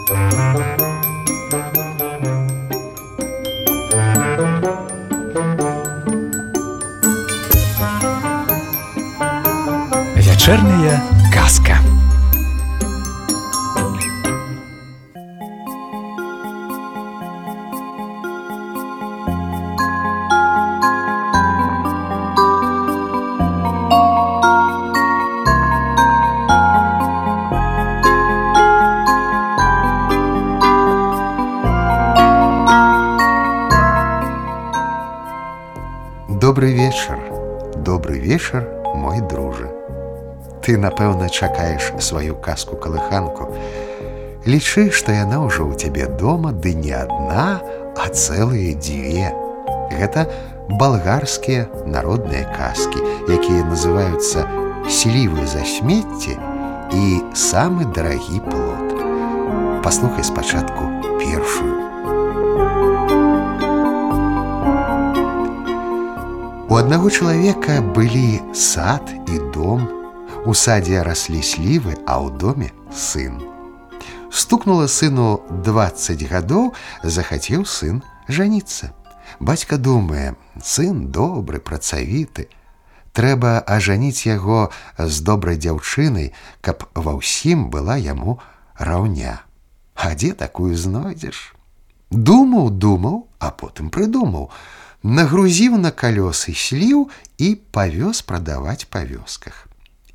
Вечерняя казка. Добрый вечар, мой дружа. Ты, напэўна, чакаеш сваю казку-калыханку. Лічы, што яна ўжо ў цябе дома, ды не адна, а цэлыя дзве. Гэта балгарскія народныя казкі, якія называюцца «Слівы за смецце» і «Самы дарагі плод». Паслухай спачатку першую. У аднаго чалавека былі сад і дом. У садзе раслі слівы, а ў доме сын. Стукнула сыну 20 гадоў, захацеў сын жаніцца. Бацька думае, сын добры, працавіты. Трэба ажаніць яго з добрай дзяўчынай, каб ва ўсім была яму раўня. А дзе такую знойдзеш? Думаў, а потым прыдумаў. Нагрузіў на калёсы сліў і павёз прадаваць па вёсках.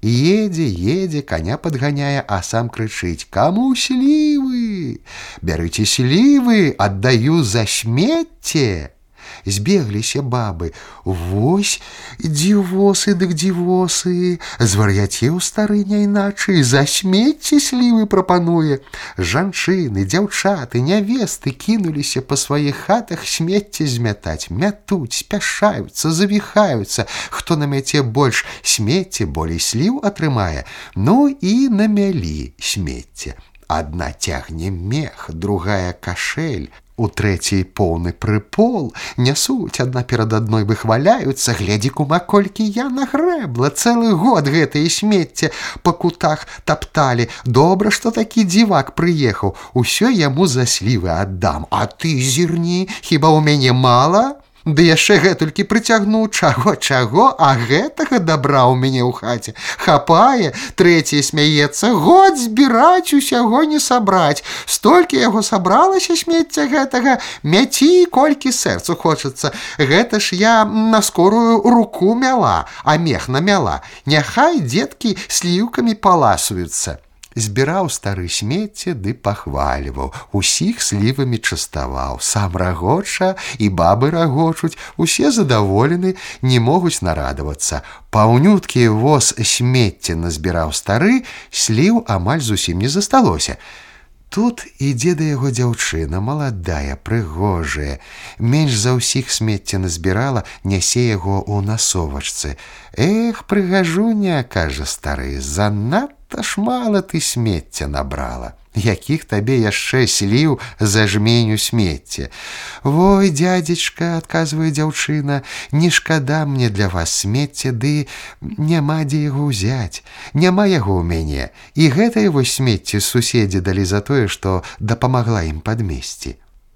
Едзе, коня падганяе, а сам крычыць: «Каму слівы? Бярыце слівы, аддаю за смецце!» Збегліся бабы: «Вось дзівосы дык дзівосы, звар'яцеў стары няйначай, за смецце слівы прапануе». Жанчыны, дзяўчаты, нявесты кінуліся па сваіх хатах смецце змятаць, мятуць, спяшаюцца, завіхаюцца. Хто намяце больш смецце, болей сліў атрымае. Ну і намялі смецце. Адна цягне мех, другая кашэль, у трэцяй поўны прыпол. Нясуць адна перад адной, выхваляюцца: «Глядзі, кума, колькі я нагрэбла! Цэлы год гэтае смецце па кутах тапталі. Добра, што такі дзівак прыехаў. Усё яму за слівы аддам. А ты зірні, хіба ў мяне мала? Ды яшчэ гэтулькі прыцягну. Чаго, а гэтага дабра ў мяне ў хаце хапае». Трэцяе смяецца: «Год збіраць, усяго не сабраць. Столькі яго сабралася смецця гэтага, мяці, колькі сэрцу хочацца. Гэта ж я на скорую руку мяла, а мех намяла. Няхай дзеткі сліўкамі паласуюцца». Збіраў стары смецце ды пахвальваў, усіх слівамі частаваў. Сам рагоча, і бабы рагочуць, усе задаволены, не могуць нарадавацца. Паўнюткі воз смецця назбіраў стары, сліў амаль зусім не засталося. Тут ідзе да яго дзяўчына, маладая, прыгожая. Менш за ўсіх смецця назбірала, нясе яго ў насовачцы. «Эх, прыгажуня, — кажа стары, — занадта ж мала ты смецця набрала. Якіх табе яшчэ сліў за жменю смецця?» «Вой, дзядзечка, — адказвае дзяўчына, — не шкада мне для вас смецця, ды няма дзе яго ўзяць. Няма яго ў мяне, і гэтае вось смецце суседзі далі за тое, што дапамагла ім падмесці».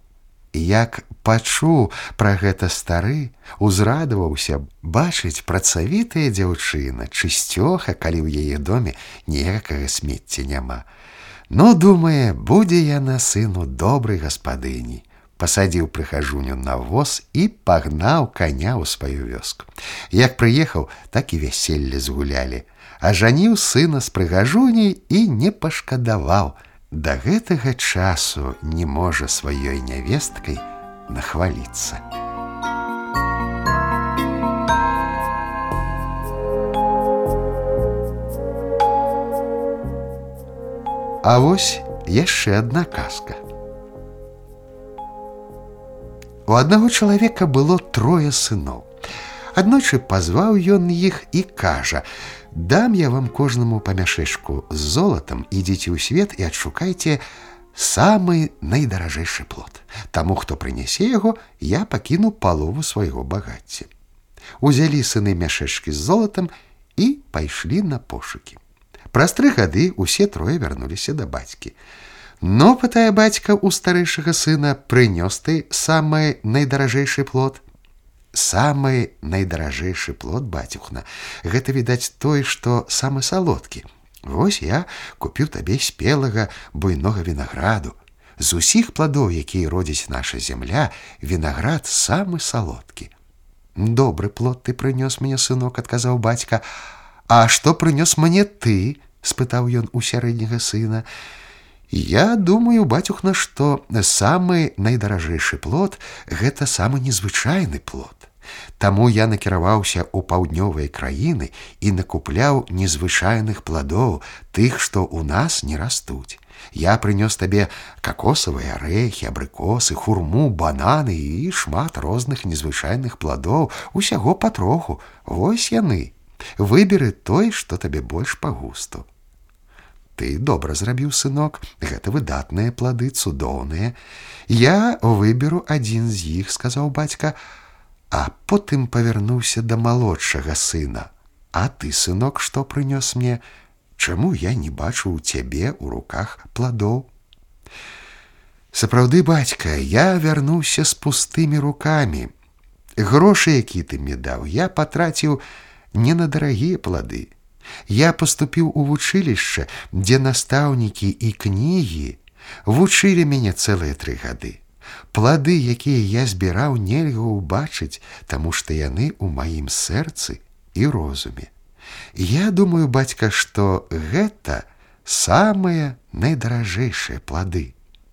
Як пачуў пра гэта стары, узрадаваўся, бачыць, працавітая дзяўчына, чысцёха, калі ў яе доме ніякага смецця няма. Ну, думае, будзе яна сыну добрай гаспадыні. Пасадзіў прыхажуню на воз і пагнаў коня ў сваю вёску. Як прыехаў, так і вяселле згулялі. Ажаніў сына з прыгажуняй і не пашкадаваў. Да гэтага часу не можа сваёй нявесткай нахваліцца. А вось яшчэ адна казка. У аднаго чалавека было 3 сыноў. Аднойчы пазваў ён іх і кажа: «Дам я вам кожнаму па мяшэчку з золатам, ідзіце ў свет і адшукайце самы найдаражэйшы плод. Таму, хто прынясе яго, я пакіну палову свайго багацця». Узялі сыны мяшэчкі з золатам і пайшлі на пошукі. Праз 3 гады усе 3 вярнуліся да бацькі. Ну, пытае бацька ў старэйшага сына, прынёс ты самы найдаражэйшы плод? Самы найдаражэйшы плод, бацюхна, гэта, відаць, той, што самы салодкі. Вось я купіў табе спелага буйнога вінаграду. З усіх пладоў, якія родзіць наша зямля, вінаград самы салодкі. Добры плод ты прынёс мне, сынок, адказаў бацька. А што прынёс мне ты? Спытаў ён у сярэдняга сына. Я думаю, бацюхна, што самы найдаражэйшы плод гэта самы незвычайны плод. Таму я накіраваўся ў паўднёвыя краіны і накупляў незвычайных пладоў, тых, што ў нас не растуць. Я прынёс табе какосавыя арэхі, абрыкосы, хурму, бананы і шмат розных незвычайных пладоў, усяго патроху. Вось яны. Выберы той, што табе больш па густу. Ты добра зрабіў, сынок, гэта выдатныя плады, цудоўныя. Я выберу адзін з іх, сказаў бацька, а потым павярнуўся да малодшага сына. А ты, сынок, што прынёс мне? Чаму я не бачу ў цябе ў руках пладоў? Сапраўды, бацька, я вярнуўся з пустымі рукамі. Грошы, які ты мне даў, я патраціў не на дарагія плады. Я паступіў у вучылішча, дзе настаўнікі і кнігі вучылі мяне цэлыя 3 гады. Плады, якія я збіраў, нельга ўбачыць, таму што яны ў маім сэрцы і розуме. Я думаю, бацька, што гэта самыя найдаражэйшыя плады.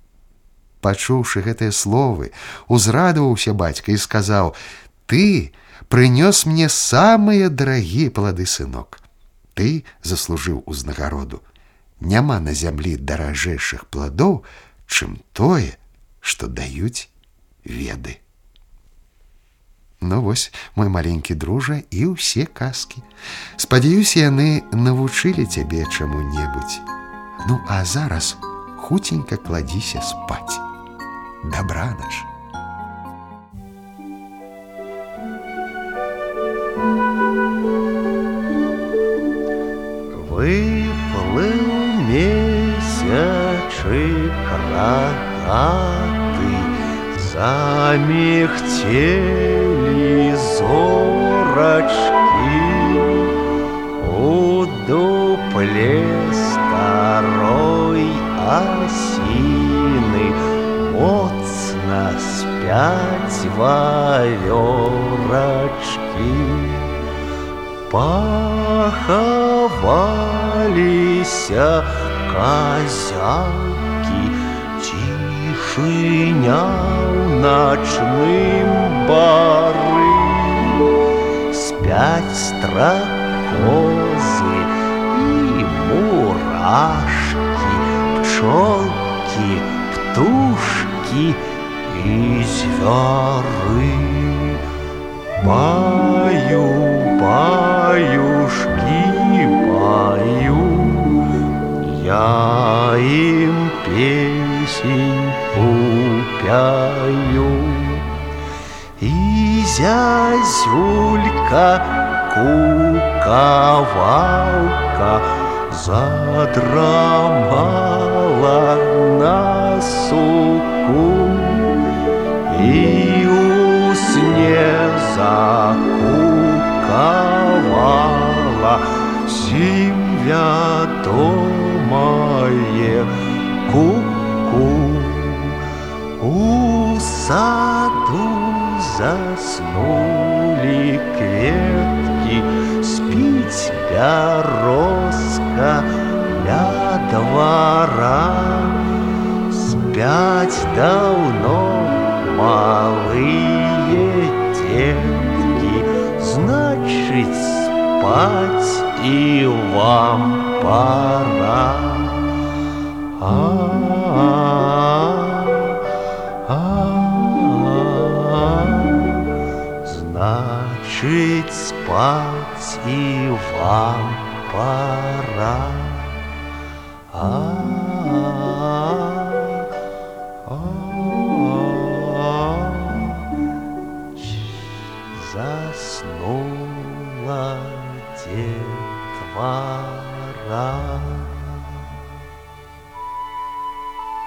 Пачуўшы гэтыя словы, узрадаваўся бацька і сказаў: ты прынёс мне самыя дарагія плады, сынок. Ты заслужыў узнагароду. Няма на зямлі даражэйшых пладоў, чым тое, што даюць веды. Ну вось, мой маленькі дружа, і ўсе казкі. Спадзяюся, яны навучылі цябе чаму-небудзь. Ну, а зараз хуценька кладзіся спаць. Дабранач. Выплыў месячык рагаты, замігцелі зорачкі, у дупле старой асіны моцна спяць вавёрачкі. Пахаваліся казякі, цішыня ў начным бары. Спяць стракозы і мурашкі, пчолкі, птушкі і звяры. Баю, баюшкі, баю, я ім песеньку пяю. І зязюлька, кукавалка задрамала на суку, і у сне закукавала сім вядомае ку-ку. У саду заснулі кветкі, спіць бярозка ля двара. Спяць даўно малые детки, значит, спать и вам пора. Значит, спать и вам пора. Заснула детвора.